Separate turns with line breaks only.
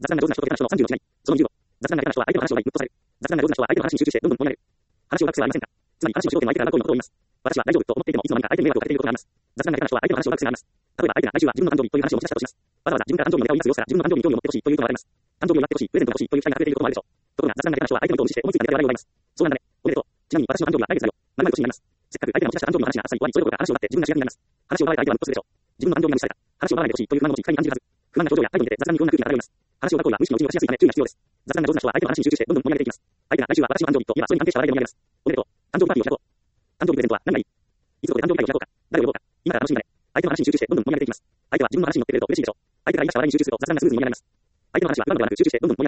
雑談が上手な人と下手な人の30の違い。その25。雑談が下手な人は相手の話を前にぶっ飛ばされる。雑談が上手な人は相手の話に集中してどんどん盛り上げる。話を学生はありませんか？つまり話の主導権は相手から学校のことを言います。私は大丈夫と思っていてもいつの間にか相手に迷惑をかけていることがあります。雑談が下手な人は相手の話を学生があります。例えば相手が来週は自分の誕生日という話を持ち出したとします。わざわざ自分から誕生日のネタを言いますよから自分の誕生日に興味を持ってほしいという人も現れます。誕生日を祝ってほしい、プレゼントが欲しいという期待が溢れていることもあるでしょう。ところが雑談が下手な人は相手のことを無視して思いついたネタで笑いを奪います。そうなんだね。おめでとう。ちなみに私の誕生日は来月だよ。〇〇年になります。せっかく相手が持ち出した誕生日の話があっさり終わり、それどころか話を奪って自分が主役になります。話を奪われた相手はムッとするでしょう。自分の誕生日が無視された。話を奪われてほしいという不満の持ちいかに感じるはず。不満が表情や態度に出て雑談に不穏な空気が漂います。話を奪う行為は無視のうちに落ちやすいため注意が必要です。雑談が上手な人は相手の話に集中してどんどん盛り上げていきます。相手が来週は私の誕生日と言えばそれに関係した話題で盛り上げます。おめでとう。誕生日パーティーを開こう。誕生日プレゼントは何がいい？いつどこで誕生日会を開こうか。誰を呼ぼうか。今から楽しみだね。相手の話に集中してどんどん盛り上げていきます。相手は自分の話に乗ってくれると嬉しいでしょう。相手が言い出した話題に集中すると雑談がスムーズに盛り上がります。相手の話は今のではなく集中してどんどん